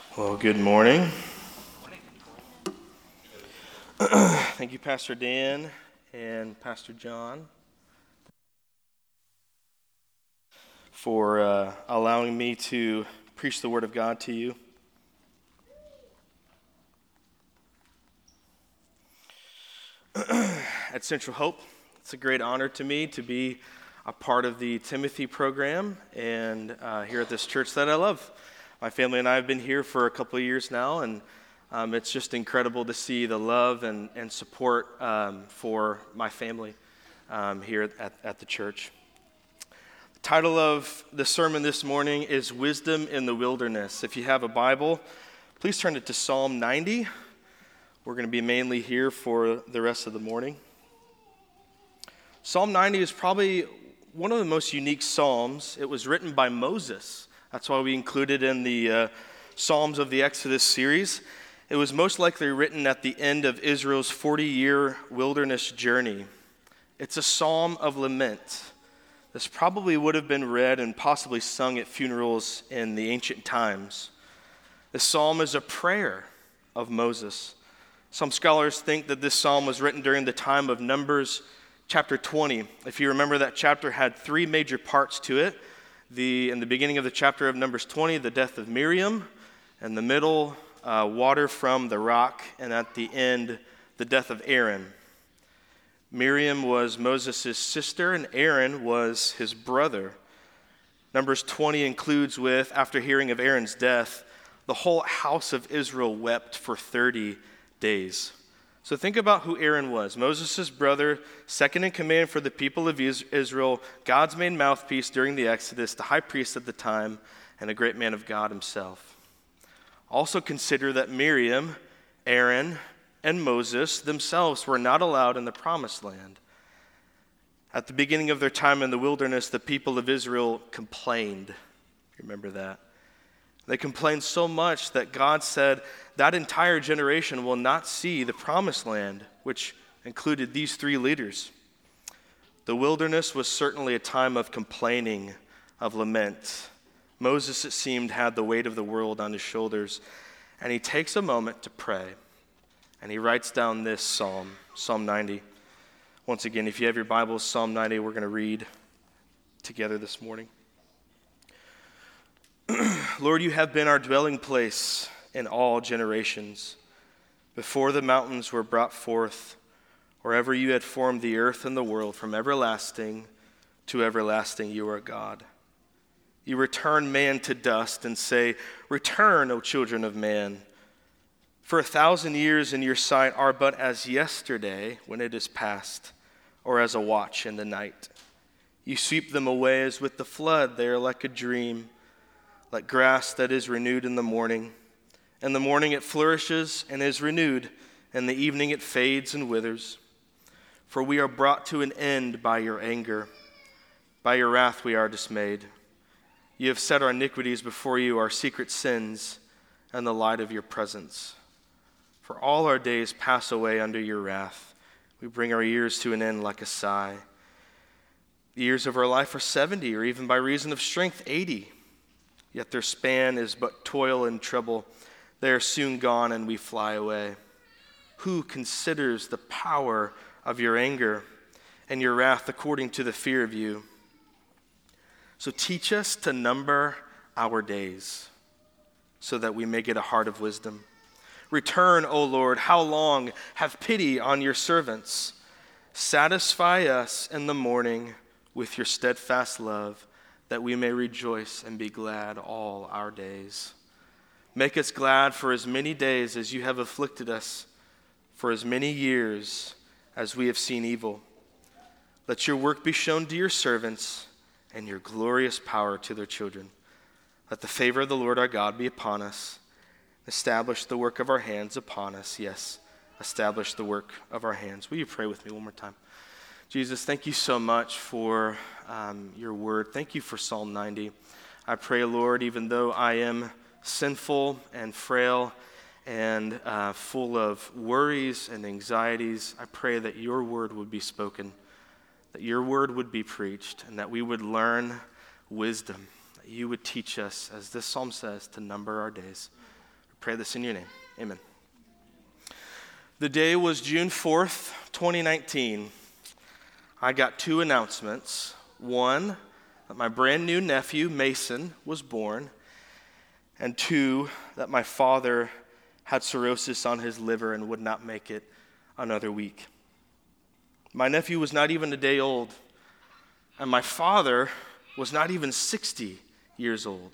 Well, good morning. Thank you, Pastor Dan and Pastor John, for allowing me to preach the Word of God to you. At Central Hope, it's a great honor to me to be a part of the Timothy program and here at this church that I love. My family and I have been here for a couple of years now, and it's just incredible to see the love and support for my family here at the church. The title of the sermon this morning is Wisdom in the Wilderness. If you have a Bible, please turn it to Psalm 90. We're going to be mainly here for the rest of the morning. Psalm 90 is probably one of the most unique psalms. It was written by Moses. That's why we include it in the Psalms of the Exodus series. It was most likely written at the end of Israel's 40-year wilderness journey. It's a psalm of lament. This probably would have been read and possibly sung at funerals in the ancient times. This psalm is a prayer of Moses. Some scholars think that this psalm was written during the time of Numbers chapter 20. If you remember, that chapter had three major parts to it. In the beginning of the chapter of Numbers 20, the death of Miriam. In the middle, water from the rock. And at the end, the death of Aaron. Miriam was Moses' sister, and Aaron was his brother. Numbers 20 includes with, after hearing of Aaron's death, the whole house of Israel wept for 30 days. So think about who Aaron was. Moses' brother, second in command for the people of Israel, God's main mouthpiece during the Exodus, the high priest at the time, and a great man of God himself. Also consider that Miriam, Aaron, and Moses themselves were not allowed in the promised land. At the beginning of their time in the wilderness, the people of Israel complained. Remember that? They complained so much that God said that entire generation will not see the promised land, which included these three leaders. The wilderness was certainly a time of complaining, of lament. Moses, it seemed, had the weight of the world on his shoulders, and he takes a moment to pray, and he writes down this psalm, Psalm 90. Once again, if you have your Bibles, Psalm 90, we're going to read together this morning. Lord, you have been our dwelling place in all generations. Before the mountains were brought forth, or ever you had formed the earth and the world, from everlasting to everlasting you are God. You return man to dust and say, "Return, O children of man. For 1,000 years in your sight are but as yesterday when it is past, or as a watch in the night. You sweep them away as with the flood. They are like a dream, like grass that is renewed in the morning. In the morning it flourishes and is renewed. In the evening it fades and withers. For we are brought to an end by your anger. By your wrath we are dismayed. You have set our iniquities before you, our secret sins, and the light of your presence. For all our days pass away under your wrath. We bring our years to an end like a sigh. The years of our life are 70, or even by reason of strength 80. Yet their span is but toil and trouble. They are soon gone and we fly away. Who considers the power of your anger and your wrath according to the fear of you? So teach us to number our days so that we may get a heart of wisdom. Return, O Lord, how long? Have pity on your servants. Satisfy us in the morning with your steadfast love, that we may rejoice and be glad all our days. Make us glad for as many days as you have afflicted us, for as many years as we have seen evil. Let your work be shown to your servants, and your glorious power to their children. Let the favor of the Lord our God be upon us. Establish the work of our hands upon us. Yes, establish the work of our hands. Will you pray with me one more time? Jesus, thank you so much for your word. Thank you for Psalm 90. I pray, Lord, even though I am sinful and frail and full of worries and anxieties, I pray that your word would be spoken, that your word would be preached, and that we would learn wisdom, that you would teach us, as this psalm says, to number our days. Pray this in your name. Amen. The day was June 4th, 2019. I got two announcements. One, that my brand new nephew, Mason, was born. And two, that my father had cirrhosis on his liver and would not make it another week. My nephew was not even a day old, and my father was not even 60 years old.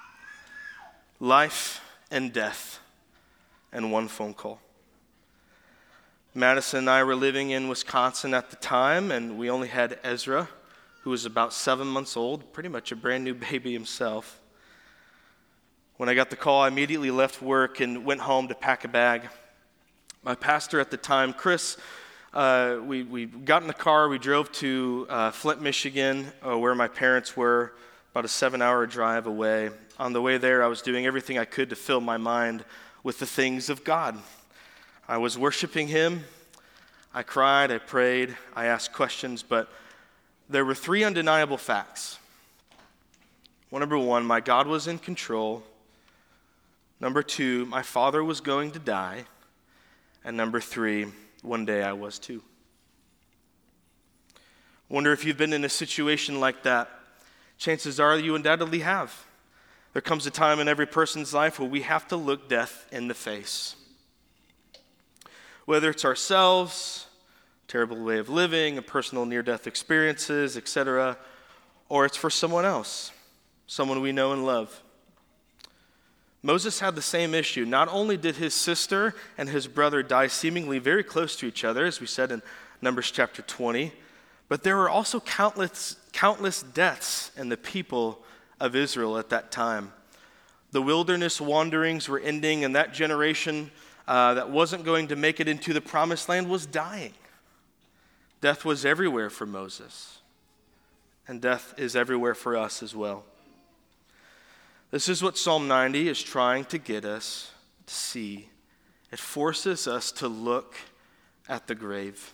Life and death and one phone call. Madison and I were living in Wisconsin at the time, and we only had Ezra, who was about 7 months old, pretty much a brand new baby himself. When I got the call, I immediately left work and went home to pack a bag. My pastor at the time, Chris, we got in the car, we drove to Flint, Michigan, where my parents were, about a 7-hour drive away. On the way there, I was doing everything I could to fill my mind with the things of God. I was worshiping Him. I cried, I prayed, I asked questions, but there were three undeniable facts. Well, number one, my God was in control. Number two, my father was going to die. And number three, one day I was too. Wonder if you've been in a situation like that. Chances are you undoubtedly have. There comes a time in every person's life where we have to look death in the face. Whether it's ourselves, terrible way of living, a personal near-death experiences, etc., or it's for someone else, someone we know and love. Moses had the same issue. Not only did his sister and his brother die seemingly very close to each other, as we said in Numbers chapter 20, but there were also countless deaths in the people of Israel at that time. The wilderness wanderings were ending, and that generation that wasn't going to make it into the promised land was dying. Death was everywhere for Moses, and death is everywhere for us as well. This is what Psalm 90 is trying to get us to see. It forces us to look at the grave.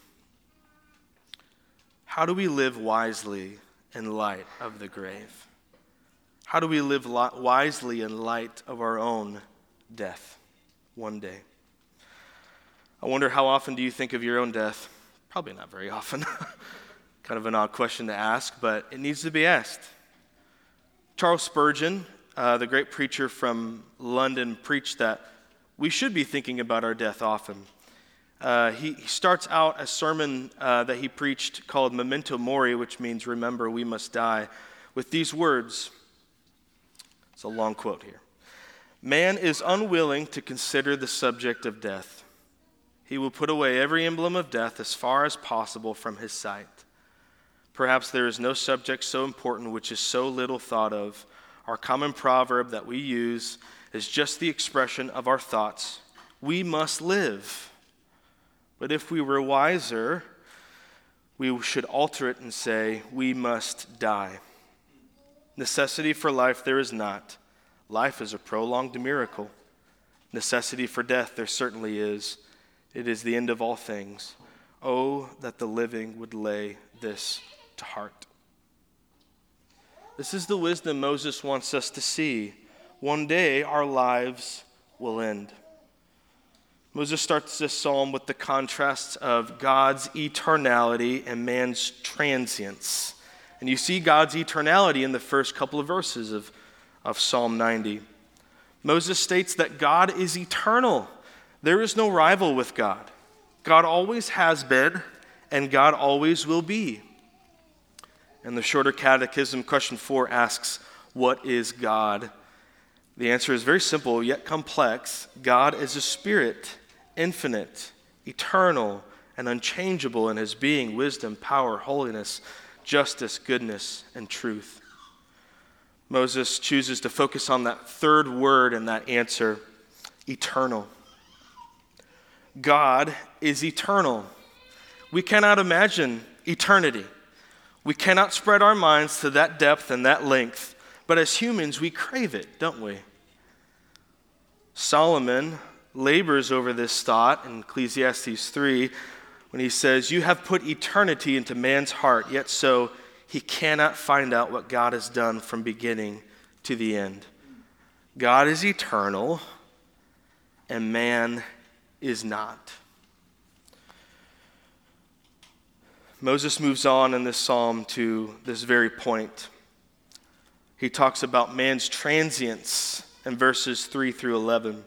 How do we live wisely in light of the grave? How do we live wisely in light of our own death one day? I wonder, how often do you think of your own death? Probably not very often. Kind of an odd question to ask, but it needs to be asked. Charles Spurgeon, the great preacher from London, preached that we should be thinking about our death often. He starts out a sermon that he preached called Memento Mori, which means remember we must die, with these words. It's a long quote here. Man is unwilling to consider the subject of death. He will put away every emblem of death as far as possible from his sight. Perhaps there is no subject so important which is so little thought of. Our common proverb that we use is just the expression of our thoughts. We must live. But if we were wiser, we should alter it and say, we must die. Necessity for life there is not. Life is a prolonged miracle. Necessity for death there certainly is. It is the end of all things. Oh, that the living would lay this to heart. This is the wisdom Moses wants us to see. One day our lives will end. Moses starts this psalm with the contrasts of God's eternality and man's transience. And you see God's eternality in the first couple of verses of Psalm 90. Moses states that God is eternal. There is no rival with God. God always has been, and God always will be. And the Shorter Catechism, question 4, asks, what is God? The answer is very simple, yet complex. God is a spirit, infinite, eternal, and unchangeable in his being, wisdom, power, holiness, justice, goodness, and truth. Moses chooses to focus on that third word in that answer, eternal. God is eternal. We cannot imagine eternity. We cannot spread our minds to that depth and that length, but as humans, we crave it, don't we? Solomon labors over this thought in Ecclesiastes 3 when he says, you have put eternity into man's heart, yet so he cannot find out what God has done from beginning to the end. God is eternal, and man is not. Moses moves on in this psalm to this very point. He talks about man's transience in verses 3 through 11.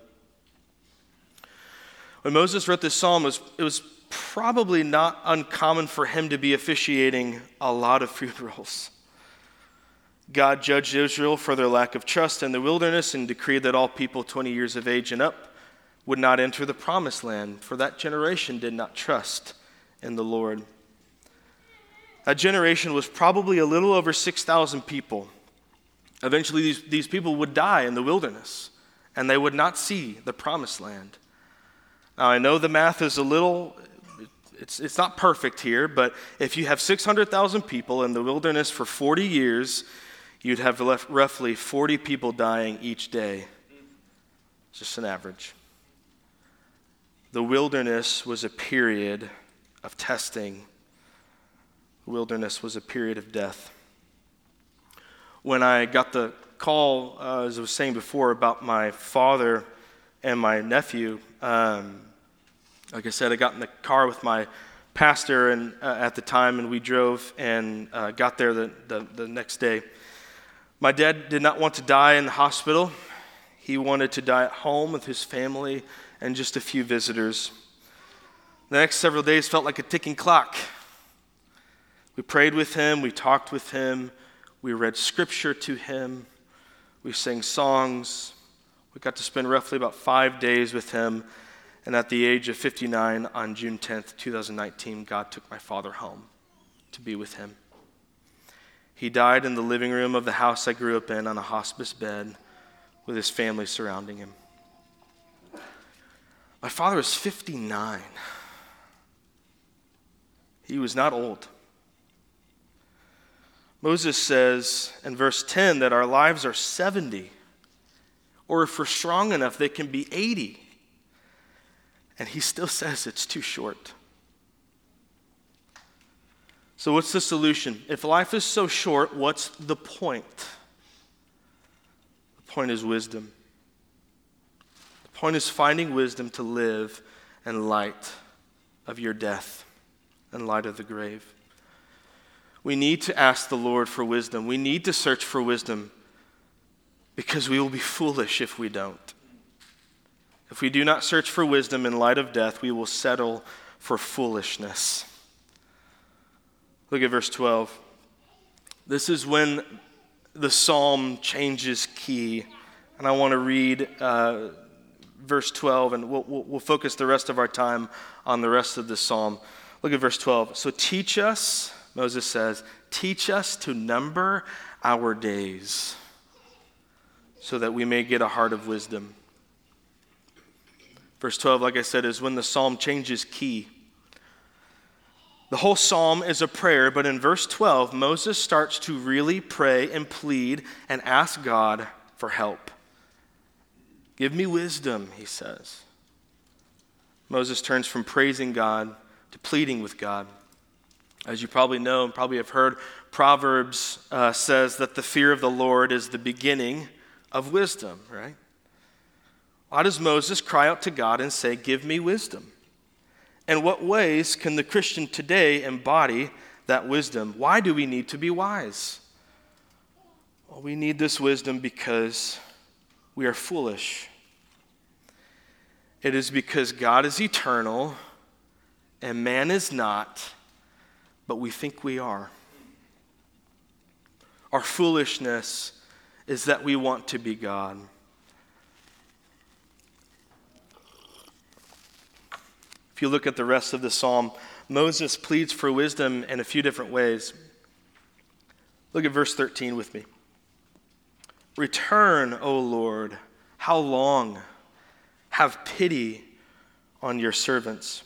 When Moses wrote this psalm, it was probably not uncommon for him to be officiating a lot of funerals. God judged Israel for their lack of trust in the wilderness and decreed that all people 20 years of age and up would not enter the promised land, for that generation did not trust in the Lord. That generation was probably a little over 6,000 people. Eventually, these people would die in the wilderness, and they would not see the promised land. Now, I know the math is it's not perfect here, but if you have 600,000 people in the wilderness for 40 years, you'd have left roughly 40 people dying each day. Just an average. The wilderness was a period of testing. The wilderness was a period of death. When I got the call, as I was saying before, about my father and my nephew, like I said, I got in the car with my pastor and at the time, and we drove and got there the next day. My dad did not want to die in the hospital. He wanted to die at home with his family and just a few visitors. The next several days felt like a ticking clock. We prayed with him, we talked with him, we read scripture to him, we sang songs. We got to spend roughly about 5 days with him, and at the age of 59, on June 10th, 2019, God took my father home to be with him. He died in the living room of the house I grew up in on a hospice bed with his family surrounding him. My father was 59. He was not old. Moses says in verse 10 that our lives are 70, or if we're strong enough, they can be 80. And he still says it's too short. So what's the solution? If life is so short, what's the point? The point is wisdom. The point is finding wisdom to live in light of your death, in light of the grave. We need to ask the Lord for wisdom. We need to search for wisdom because we will be foolish if we don't. If we do not search for wisdom in light of death, we will settle for foolishness. Look at verse 12. This is when the psalm changes key. And I want to read verse 12, and we'll focus the rest of our time on the rest of the psalm. Look at verse 12. So teach us, Moses says, teach us to number our days so that we may get a heart of wisdom. Verse 12, like I said, is when the psalm changes key. The whole psalm is a prayer, but in verse 12, Moses starts to really pray and plead and ask God for help. Give me wisdom, he says. Moses turns from praising God to pleading with God. As you probably know and probably have heard, Proverbs says that the fear of the Lord is the beginning of wisdom, right? Why does Moses cry out to God and say, give me wisdom? In what ways can the Christian today embody that wisdom? Why do we need to be wise? Well, we need this wisdom because we are foolish. It is because God is eternal and man is not, but we think we are. Our foolishness is that we want to be God. If you look at the rest of the psalm, Moses pleads for wisdom in a few different ways. Look at verse 13 with me. Return, O Lord, how long? Have pity on your servants.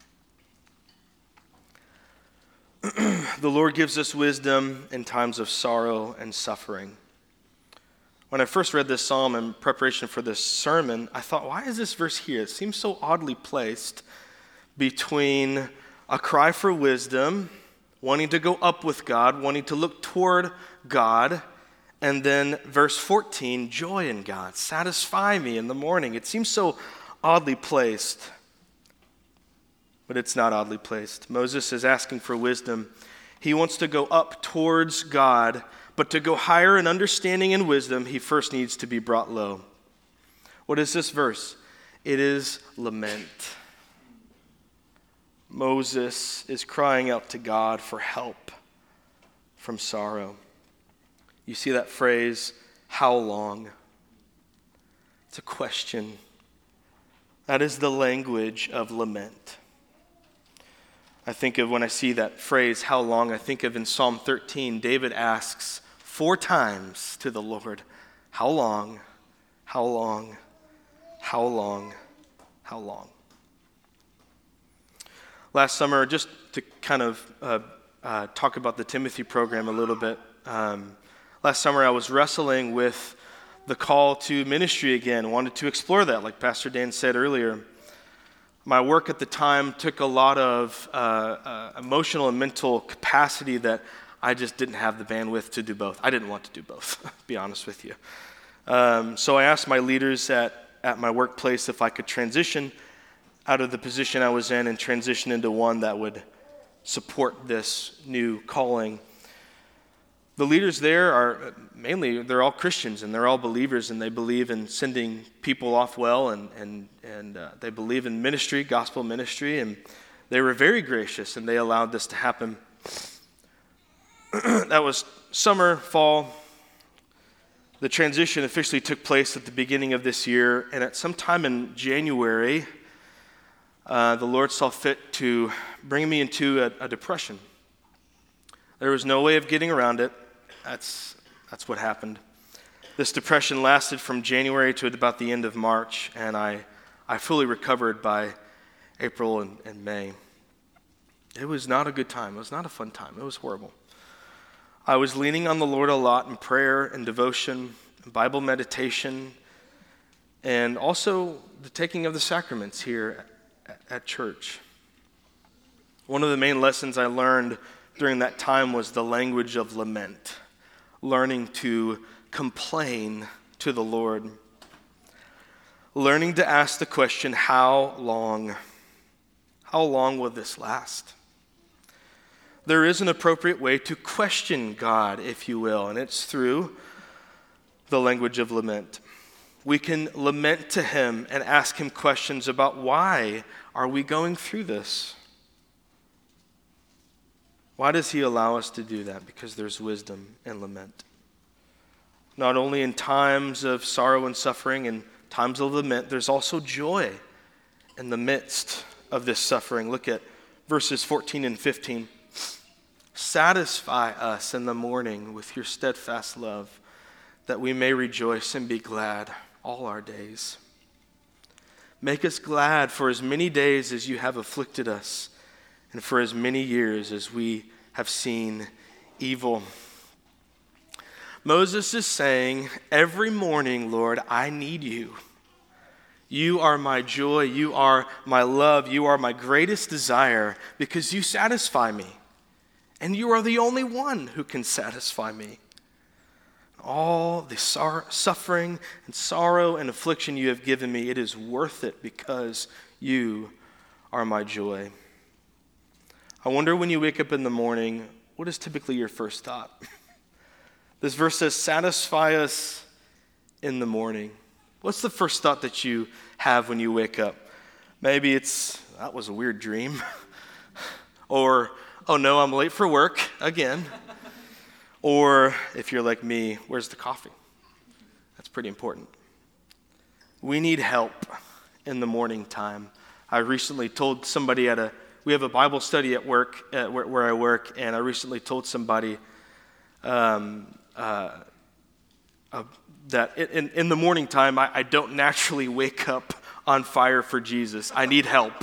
The Lord gives us wisdom in times of sorrow and suffering. When I first read this psalm in preparation for this sermon, I thought, why is this verse here? It seems so oddly placed between a cry for wisdom, wanting to go up with God, wanting to look toward God, and then verse 14, joy in God, satisfy me in the morning. It seems so oddly placed, but it's not oddly placed. Moses is asking for wisdom. He wants to go up towards God, but to go higher in understanding and wisdom, he first needs to be brought low. What is this verse? It is lament. Moses is crying out to God for help from sorrow. You see that phrase, how long? It's a question. That is the language of lament. I think of when I see that phrase, how long, I think of in Psalm 13, David asks 4 times to the Lord, how long, how long, how long, how long? Last summer, just to kind of talk about the Timothy program a little bit, last summer I was wrestling with the call to ministry again, wanted to explore that, like Pastor Dan said earlier. My work at the time took a lot of emotional and mental capacity that I just didn't have the bandwidth to do both. I didn't want to do both, to be honest with you. So I asked my leaders at my workplace if I could transition out of the position I was in and transition into one that would support this new calling. The leaders there are they're all Christians and they're all believers, and they believe in sending people off well, and they believe in ministry, gospel ministry, and they were very gracious and they allowed this to happen. That was summer, fall. The transition officially took place at the beginning of this year, and at some time in January, the Lord saw fit to bring me into a depression. There was no way of getting around it. That's what happened. This depression lasted from January to about the end of March, and I fully recovered by April and May. It was not a good time. It was not a fun time. It was horrible. I was leaning on the Lord a lot in prayer and devotion, Bible meditation, and also the taking of the sacraments here at church. One of the main lessons I learned during that time was the language of lament, learning to complain to the Lord, learning to ask the question, how long? How long will this last? There is an appropriate way to question God, if you will, and it's through the language of lament. We can lament to him and ask him questions about why are we going through this? Why does he allow us to do that? Because there's wisdom in lament. Not only in times of sorrow and suffering and times of lament, there's also joy in the midst of this suffering. Look at verses 14 and 15. Satisfy us in the morning with your steadfast love, that we may rejoice and be glad all our days. Make us glad for as many days as you have afflicted us, and for as many years as we have seen evil. Moses is saying, every morning, Lord, I need you. You are my joy. You are my love. You are my greatest desire because you satisfy me. And you are the only one who can satisfy me. All the suffering and sorrow and affliction you have given me, it is worth it because you are my joy. I wonder when you wake up in the morning, what is typically your first thought? This verse says, satisfy us in the morning. What's the first thought that you have when you wake up? Maybe it's, that was a weird dream. Or, oh no, I'm late for work again. Or if you're like me, where's the coffee? That's pretty important. We need help in the morning time. I recently told somebody we have a Bible study at work, where I work, and I recently told somebody that in the morning time, I don't naturally wake up on fire for Jesus. I need help.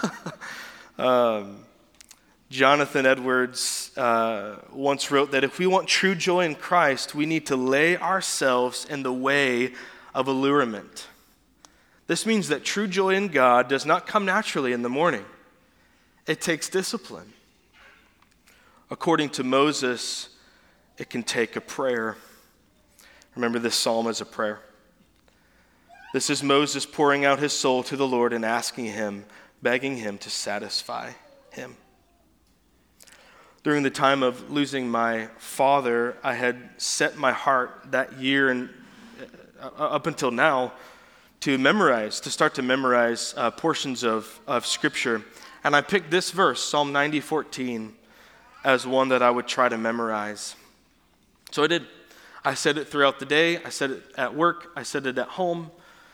Jonathan Edwards once wrote that if we want true joy in Christ, we need to lay ourselves in the way of allurement. This means that true joy in God does not come naturally in the morning. It takes discipline. According to Moses, it can take a prayer. Remember, this psalm is a prayer. This is Moses pouring out his soul to the Lord and asking him, begging him to satisfy him. During the time of losing my father, I had set my heart that year and up until now to start to memorize portions of Scripture. And I picked this verse, Psalm 90:14, as one that I would try to memorize. So I did. I said it throughout the day. I said it at work. I said it at home.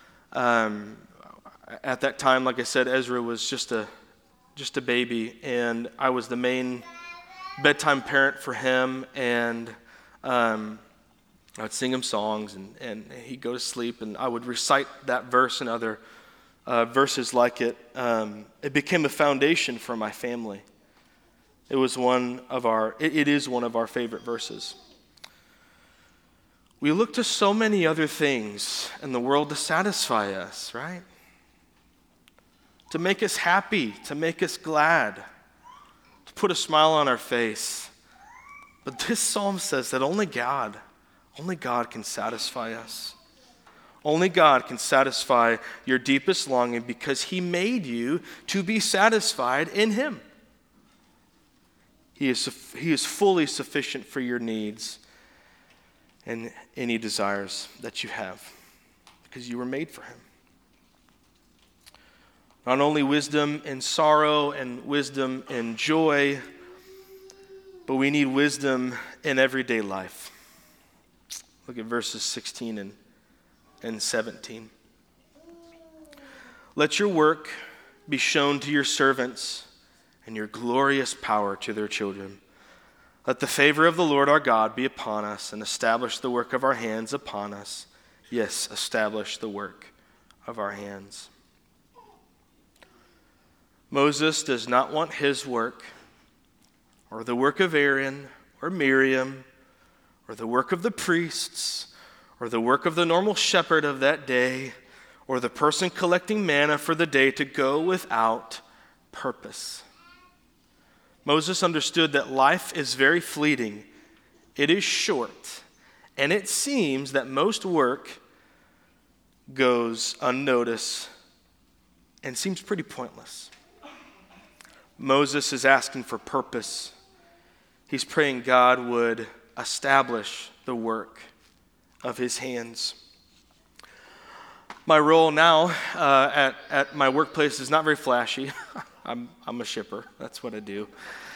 At that time, like I said, Ezra was just a baby, and I was the main bedtime parent for him, and I'd sing him songs, and he'd go to sleep, and I would recite that verse and other verses like it. It became a foundation for my family. It is one of our favorite verses. We look to so many other things in the world to satisfy us, right? To make us happy, to make us glad, to put a smile on our face. But this psalm says that only God can satisfy us. Only God can satisfy your deepest longing because he made you to be satisfied in him. He is fully sufficient for your needs and any desires that you have because you were made for him. Not only wisdom in sorrow and wisdom in joy, but we need wisdom in everyday life. Look at verses 16 and 17. Let your work be shown to your servants and your glorious power to their children. Let the favor of the Lord our God be upon us and establish the work of our hands upon us. Yes, establish the work of our hands. Moses does not want his work or the work of Aaron or Miriam or the work of the priests or the work of the normal shepherd of that day or the person collecting manna for the day to go without purpose. Moses understood that life is very fleeting. It is short. And it seems that most work goes unnoticed and seems pretty pointless. Moses is asking for purpose. He's praying God would establish the work of his hands. My role now at my workplace is not very flashy. I'm a shipper. That's what I do.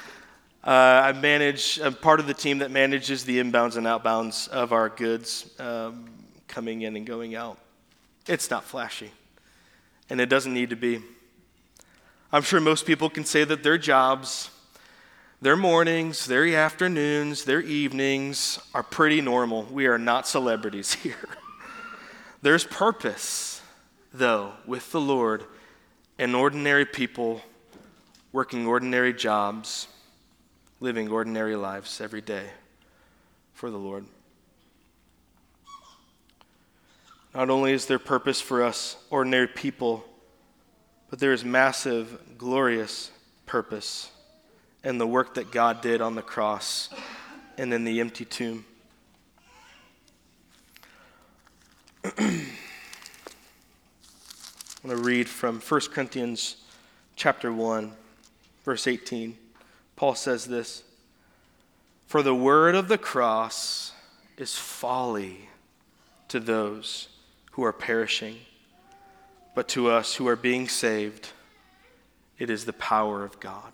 I'm part of the team that manages the inbounds and outbounds of our goods coming in and going out. It's not flashy, and it doesn't need to be. I'm sure most people can say that their jobs, their mornings, their afternoons, their evenings are pretty normal. We are not celebrities here. There's purpose, though, with the Lord and ordinary people working ordinary jobs, living ordinary lives every day for the Lord. Not only is there purpose for us, ordinary people, but there is massive, glorious purpose in the work that God did on the cross and in the empty tomb. I'm going to read from 1 Corinthians chapter 1, verse 18. Paul says this, "For the word of the cross is folly to those who are perishing, but to us who are being saved, it is the power of God."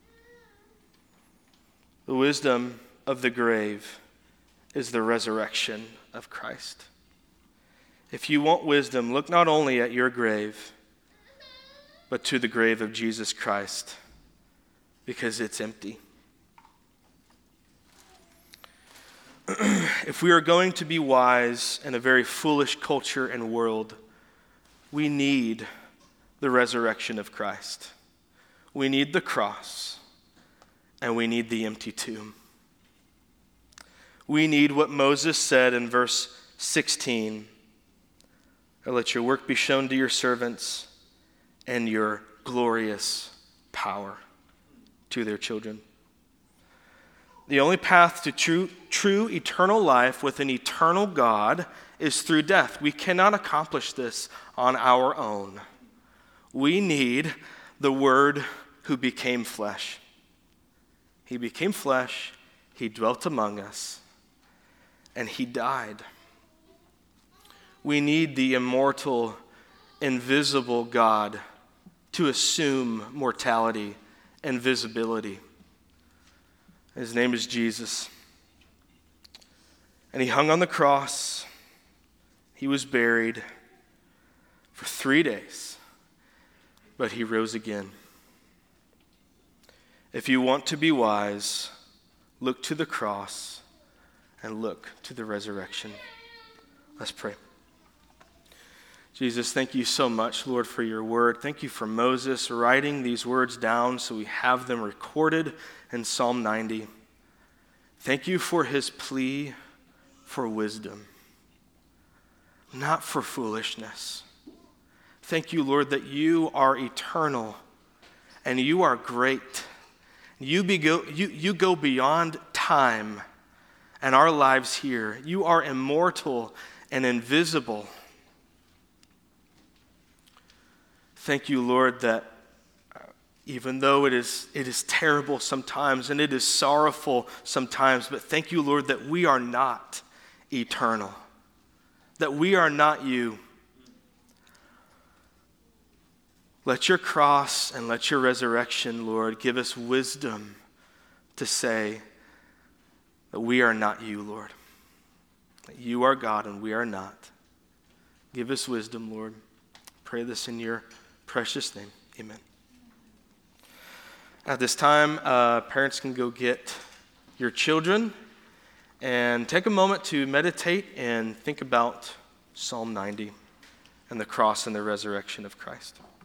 The wisdom of the grave is the resurrection of Christ. If you want wisdom, look not only at your grave, but to the grave of Jesus Christ, because it's empty. If we are going to be wise in a very foolish culture and world, we need the resurrection of Christ. We need the cross, and we need the empty tomb. We need what Moses said in verse 16, "Let your work be shown to your servants and your glorious power to their children." The only path to true eternal life with an eternal God is through death. We cannot accomplish this on our own. We need the Word who became flesh. He became flesh, he dwelt among us, and he died. We need the immortal, invisible God to assume mortality and visibility. His name is Jesus. And he hung on the cross. He was buried for 3 days, but he rose again. If you want to be wise, look to the cross and look to the resurrection. Let's pray. Jesus, thank you so much, Lord, for your word. Thank you for Moses writing these words down so we have them recorded in Psalm 90. Thank you for his plea for wisdom, not for foolishness. Thank you, Lord, that you are eternal and you are great. You go beyond time and our lives here. You are immortal and invisible. Thank you, Lord, that even though it is terrible sometimes and it is sorrowful sometimes, but thank you, Lord, that we are not eternal, that we are not you. Let your cross and let your resurrection, Lord, give us wisdom to say that we are not you, Lord. That you are God and we are not. Give us wisdom, Lord. Pray this in your precious name. Amen. At this time, parents can go get your children and take a moment to meditate and think about Psalm 90 and the cross and the resurrection of Christ.